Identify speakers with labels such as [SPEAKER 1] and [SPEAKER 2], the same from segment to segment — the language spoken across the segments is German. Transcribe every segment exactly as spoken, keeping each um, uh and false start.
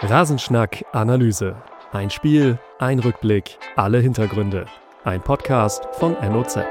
[SPEAKER 1] Rasenschnack Analyse. Ein Spiel, ein Rückblick, alle Hintergründe. Ein Podcast von N O Z.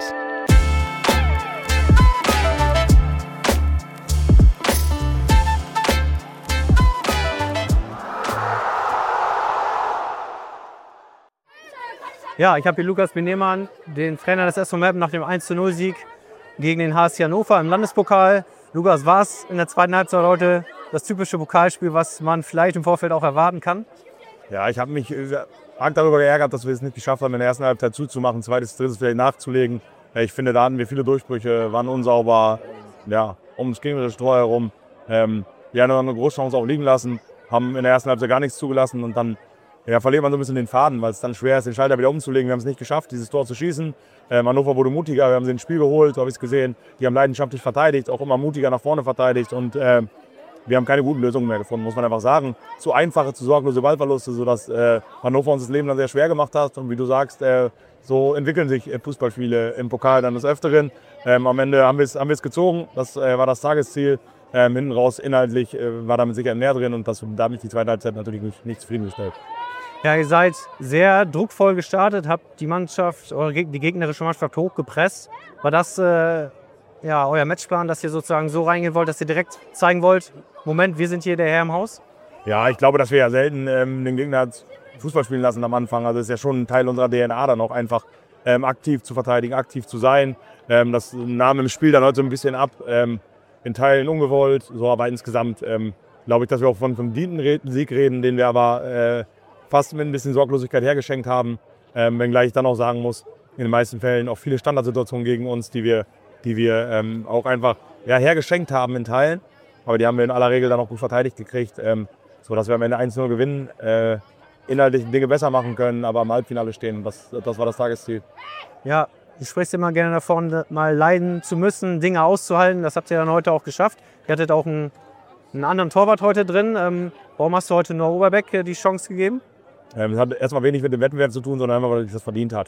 [SPEAKER 2] Ja, ich habe hier Lukas Benemann, den Trainer des S V Meppen nach dem eins zu null Sieg gegen den H S C Hannover im Landespokal. Lukas, war es in der zweiten Halbzeit heute das typische Pokalspiel, was man vielleicht im Vorfeld auch erwarten kann?
[SPEAKER 3] Ja, ich habe mich arg darüber geärgert, dass wir es nicht geschafft haben, in der ersten Halbzeit zuzumachen, zweites, drittes vielleicht nachzulegen. Ich finde, da hatten wir viele Durchbrüche, waren unsauber, ja, ums gegnerische Tor herum. Ähm, wir haben eine große Chance auch liegen lassen, haben in der ersten Halbzeit gar nichts zugelassen und dann ja, verliert man so ein bisschen den Faden, weil es dann schwer ist, den Schalter wieder umzulegen. Wir haben es nicht geschafft, dieses Tor zu schießen. Ähm, Hannover wurde mutiger, wir haben sie ins Spiel geholt, so habe ich es gesehen. Die haben leidenschaftlich verteidigt, auch immer mutiger nach vorne verteidigt und äh, wir haben keine guten Lösungen mehr gefunden, muss man einfach sagen. Zu einfache, zu sorglose Ballverluste, sodass äh, Hannover uns das Leben dann sehr schwer gemacht hat. Und wie du sagst, äh, so entwickeln sich Fußballspiele im Pokal dann des Öfteren. Ähm, am Ende haben wir es haben wir es gezogen, das äh, war das Tagesziel. Ähm, hinten raus inhaltlich äh, war damit sicher mehr drin und das, damit die zweite Halbzeit natürlich nicht, nicht zufriedengestellt.
[SPEAKER 2] Ja, ihr seid sehr druckvoll gestartet, habt die Mannschaft, eure, die gegnerische Mannschaft hochgepresst. War das äh, ja, euer Matchplan, dass ihr sozusagen so reingehen wollt, dass ihr direkt zeigen wollt, Moment, wir sind hier der Herr im Haus?
[SPEAKER 3] Ja, ich glaube, dass wir ja selten ähm, den Gegner Fußball spielen lassen am Anfang. Also das ist ja schon ein Teil unserer D N A dann auch einfach ähm, aktiv zu verteidigen, aktiv zu sein. Ähm, das nahm im Spiel dann heute so ein bisschen ab, ähm, in Teilen ungewollt, so, aber insgesamt ähm, glaube ich, dass wir auch von einem verdienten Sieg reden, den wir aber äh, fast mit ein bisschen Sorglosigkeit hergeschenkt haben. Ähm, wenngleich ich dann auch sagen muss, in den meisten Fällen auch viele Standardsituationen gegen uns, die wir, die wir ähm, auch einfach ja, hergeschenkt haben in Teilen. Aber die haben wir in aller Regel dann auch gut verteidigt gekriegt, ähm, sodass wir am Ende eins zu null gewinnen, äh, inhaltlich Dinge besser machen können, aber im Halbfinale stehen. Das, das war das Tagesziel.
[SPEAKER 2] Ja, du sprichst immer gerne davon, mal leiden zu müssen, Dinge auszuhalten. Das habt ihr dann heute auch geschafft. Ihr hattet auch einen, einen anderen Torwart heute drin. Ähm, warum hast du heute Noah Oberbeck die Chance gegeben?
[SPEAKER 3] Ähm, das hat erstmal wenig mit dem Wettbewerb zu tun, sondern einfach, weil er sich das verdient hat.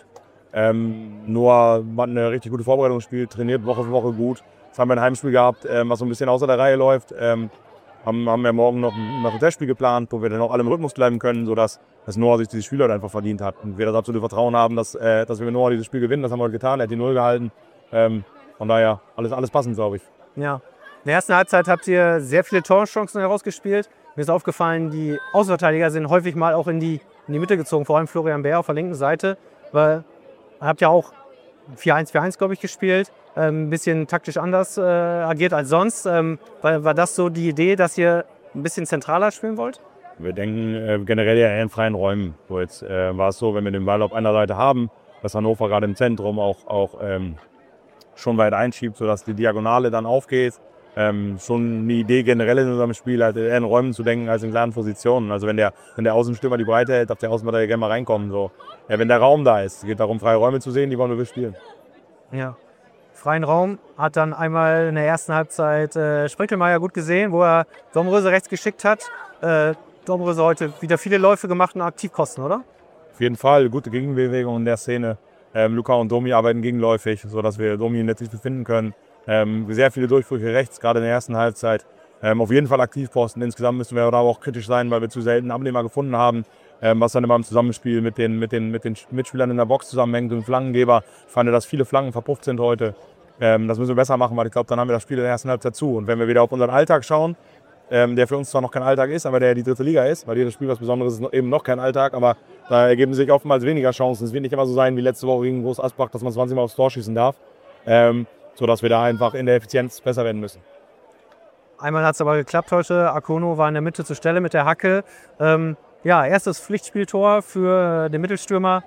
[SPEAKER 3] Ähm, Noah hat eine richtig gute Vorbereitung gespielt, trainiert Woche für Woche gut. Jetzt haben wir ein Heimspiel gehabt, ähm, was so ein bisschen außer der Reihe läuft. Ähm, haben, haben wir morgen noch ein, noch ein Testspiel geplant, wo wir dann auch alle im Rhythmus bleiben können, sodass dass Noah sich dieses Spiel halt einfach verdient hat. Und wir das absolute Vertrauen haben, dass, äh, dass wir mit Noah dieses Spiel gewinnen. Das haben wir heute getan, er hat die Null gehalten. Ähm, von daher alles, alles passend, glaube ich.
[SPEAKER 2] Ja. In der ersten Halbzeit habt ihr sehr viele Torchancen herausgespielt. Mir ist aufgefallen, die Außenverteidiger sind häufig mal auch in die, in die Mitte gezogen, vor allem Florian Bär auf der linken Seite. Weil ihr habt ja auch vier eins vier eins, glaube ich, gespielt. Ein bisschen taktisch anders äh, agiert als sonst. Ähm, war, war das so die Idee, dass ihr ein bisschen zentraler spielen wollt?
[SPEAKER 3] Wir denken äh, generell eher in freien Räumen. So jetzt äh, war es so, wenn wir den Ball auf einer Seite haben, dass Hannover gerade im Zentrum auch, auch ähm, schon weit einschiebt, sodass die Diagonale dann aufgeht. Ähm, schon eine Idee generell in unserem Spiel, halt eher in Räumen zu denken als in klaren Positionen. Also wenn der, wenn der Außenstürmer die Breite hält, darf der Außenverteidiger gerne mal reinkommen. So. Ja, wenn der Raum da ist, es geht darum, freie Räume zu sehen, die wollen wir bespielen.
[SPEAKER 2] Ja. Freien Raum hat dann einmal in der ersten Halbzeit äh, Sprinkelmeier gut gesehen, wo er Domröse rechts geschickt hat. Äh, Domröse heute wieder viele Läufe gemacht und Aktivkosten, oder?
[SPEAKER 3] Auf jeden Fall, gute Gegenbewegung in der Szene. Ähm, Luca und Domi arbeiten gegenläufig, sodass wir Domi letztlich befinden können. Ähm, sehr viele Durchbrüche rechts, gerade in der ersten Halbzeit. Ähm, auf jeden Fall Aktivposten. Insgesamt müssen wir aber auch kritisch sein, weil wir zu selten Abnehmer gefunden haben. Ähm, was dann immer im Zusammenspiel mit den, mit, den, mit den Mitspielern in der Box zusammenhängt und Flankengeber. Ich fand, dass viele Flanken verpufft sind heute. Ähm, das müssen wir besser machen, weil ich glaube, dann haben wir das Spiel in der ersten Halbzeit zu. Und wenn wir wieder auf unseren Alltag schauen, ähm, der für uns zwar noch kein Alltag ist, aber der die dritte Liga ist, weil jedes Spiel was Besonderes ist, eben noch kein Alltag, aber da ergeben sich oftmals weniger Chancen. Es wird nicht immer so sein wie letzte Woche gegen Groß Asbach, dass man zwanzig Mal aufs Tor schießen darf, ähm, sodass wir da einfach in der Effizienz besser werden müssen.
[SPEAKER 2] Einmal hat es aber geklappt heute. Akono war in der Mitte zur Stelle mit der Hacke. Ähm, ja, erstes Pflichtspieltor für den Mittelstürmer.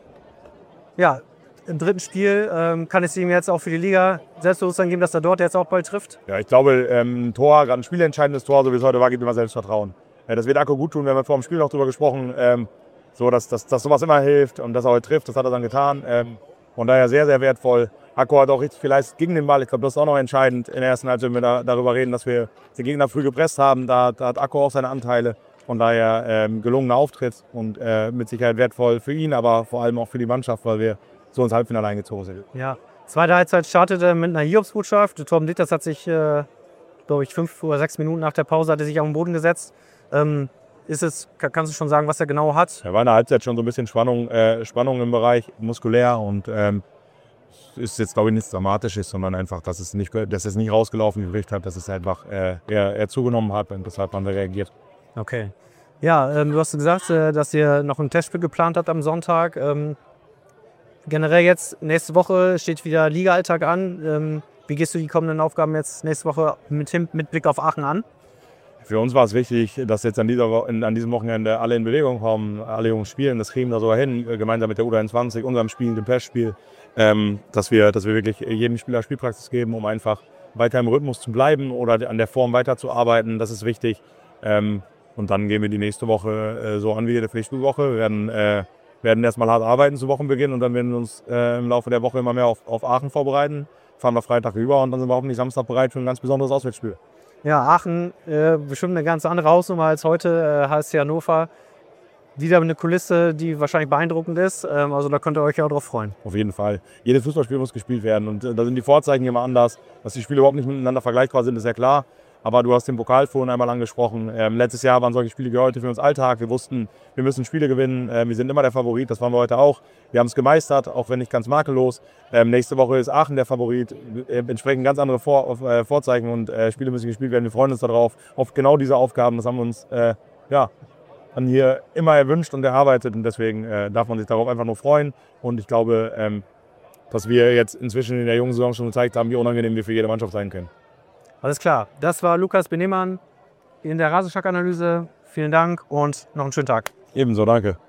[SPEAKER 2] Ja, im dritten Spiel ähm, kann es ihm jetzt auch für die Liga Selbstbewusstsein geben, dass er dort jetzt auch bald trifft?
[SPEAKER 3] Ja, ich glaube, ähm, ein Tor, gerade ein spielentscheidendes Tor, so wie es heute war, gibt immer Selbstvertrauen. Äh, das wird Akko gut tun, wir haben vor dem Spiel noch darüber gesprochen, ähm, so, dass, dass, dass sowas immer hilft und dass er heute trifft, das hat er dann getan. Ähm, von daher sehr, sehr wertvoll. Akko hat auch richtig viel Leistung gegen den Ball, ich glaube, das ist auch noch entscheidend in der ersten Halbzeit, wenn wir da, darüber reden, dass wir den Gegner früh gepresst haben, da, da hat Akko auch seine Anteile. Von daher ähm, gelungener Auftritt und äh, mit Sicherheit wertvoll für ihn, aber vor allem auch für die Mannschaft, weil wir so ins Halbfinale eingezogen sind.
[SPEAKER 2] Ja, zweite Halbzeit startete mit einer Hiobsbotschaft. Torben Ditters hat sich, äh, glaube ich, fünf oder sechs Minuten nach der Pause hat er sich auf den Boden gesetzt. Ähm, ist es, kannst du schon sagen, was er genau hat?
[SPEAKER 3] Er war in der Halbzeit schon so ein bisschen Spannung, äh, Spannung im Bereich muskulär und ähm, ist jetzt, glaube ich, nichts Dramatisches, sondern einfach, dass es nicht, dass es nicht rausgelaufen gekriegt hat, dass es einfach äh, eher, eher zugenommen hat und deshalb haben wir reagiert.
[SPEAKER 2] Okay. Ja, ähm, du hast gesagt, äh, dass ihr noch ein Testspiel geplant habt am Sonntag. Ähm, generell jetzt, nächste Woche steht wieder Liga-Alltag an. Ähm, wie gehst du die kommenden Aufgaben jetzt nächste Woche mit, mit Blick auf Aachen an?
[SPEAKER 3] Für uns war es wichtig, dass jetzt an, dieser, an diesem Wochenende alle in Bewegung kommen, alle Jungs spielen. Das kriegen wir sogar hin, gemeinsam mit der U dreiundzwanzig, unserem Spiel, dem Pestspiel, ähm, dass, wir, dass wir wirklich jedem Spieler Spielpraxis geben, um einfach weiter im Rhythmus zu bleiben oder an der Form weiterzuarbeiten. Das ist wichtig. Ähm, und dann gehen wir die nächste Woche äh, so an wie jede Pflichtspielwoche. Wir werden, äh, werden erstmal hart arbeiten zu Wochenbeginn und dann werden wir uns äh, im Laufe der Woche immer mehr auf, auf Aachen vorbereiten. Fahren wir Freitag rüber und dann sind wir hoffentlich Samstag bereit für ein ganz besonderes Auswärtsspiel.
[SPEAKER 2] Ja, Aachen, äh, bestimmt eine ganz andere Hausnummer als heute, äh, H S C Hannover. Wieder eine Kulisse, die wahrscheinlich beeindruckend ist. Ähm, also da könnt ihr euch ja auch drauf freuen.
[SPEAKER 3] Auf jeden Fall. Jedes Fußballspiel muss gespielt werden. Und äh, da sind die Vorzeichen immer anders. Dass die Spiele überhaupt nicht miteinander vergleichbar sind, ist ja klar. Aber du hast den Pokal vorhin einmal angesprochen. Ähm, letztes Jahr waren solche Spiele wie heute für uns Alltag. Wir wussten, wir müssen Spiele gewinnen. Ähm, wir sind immer der Favorit. Das waren wir heute auch. Wir haben es gemeistert, auch wenn nicht ganz makellos. Ähm, nächste Woche ist Aachen der Favorit. Äh, entsprechend ganz andere Vor äh, Vorzeichen und äh, Spiele müssen gespielt werden. Wir freuen uns darauf. Auf genau diese Aufgaben. Das haben wir uns äh, ja, dann hier immer erwünscht und erarbeitet. Und deswegen äh, darf man sich darauf einfach nur freuen. Und ich glaube, ähm, dass wir jetzt inzwischen in der jungen Saison schon gezeigt haben, wie unangenehm wir für jede Mannschaft sein können.
[SPEAKER 2] Alles klar. Das war Lukas Benemann in der Rasenschlag-Analyse. Vielen Dank und noch einen schönen Tag.
[SPEAKER 3] Ebenso, danke.